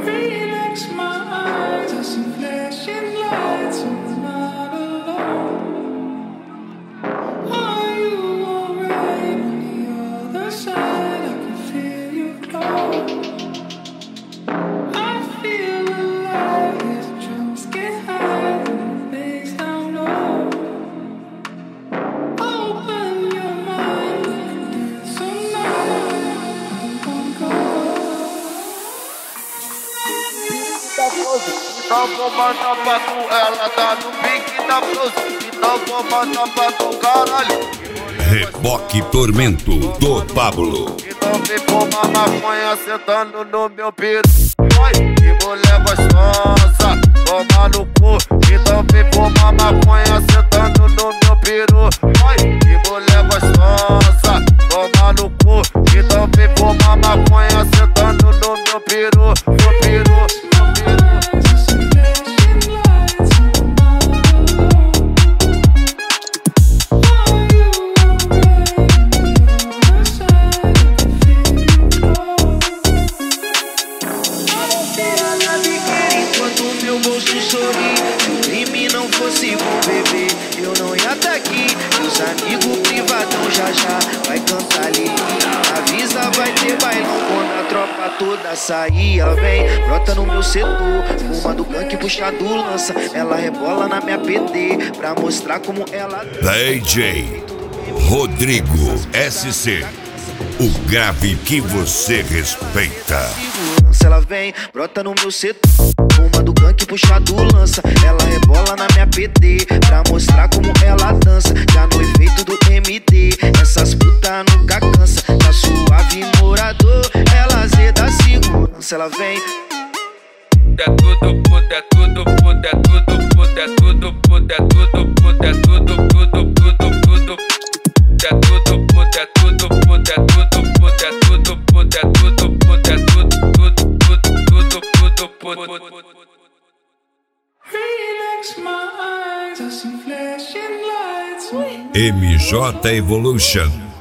Relax my eyes, I see flashing lights, I'm not alone. Are you alright on the other side? I can feel you close. I feel alive as the drums get high and the bass down low. Open your mind, we can dance all night. Go, go, go. Então vou mandar pra tu, ela tá no pique da blusa. Então vou mandar pra tu, caralho. Reboque Tormento do Pablo. Então vem fumar maconha sentando no meu piru. Oi, que mulher gostosa, toma no cu. Então vem fumar maconha sentando no meu piru. Oi, que mulher gostosa, toma no cu. Então vem fumar maconha sentando no meu peru. Meu peru. Meu bolso sorri. Se o crime não fosse bom, bebê, eu não ia tá aqui. Meus amigos privadão já vai cantar ali. Avisa, vai ter bailão quando a tropa toda sair. Ela vem, brota no meu setor, fuma do gank, puxa do lança. Ela rebola na minha PT pra mostrar como ela. DJ Rodrigo SC, o grave que você respeita. Ela vem, brota no meu setor, fuma do gank, puxa do lança. Ela rebola na minha PT pra mostrar como ela dança. Já no efeito do MD, essas puta nunca cansa. Tá suave morador, ela zeda segurança. Ela vem. É tudo puta, é tudo puta, é tudo puta, é tudo puta, é tudo puta, é tudo, tudo, tudo, tudo. É tudo puta, é tudo puta, é tudo puta, é tudo puta, é tudo puta, é tudo, tudo, tudo, tudo, tudo. Relax my eyes, I see flashing lights. MJ Evolution.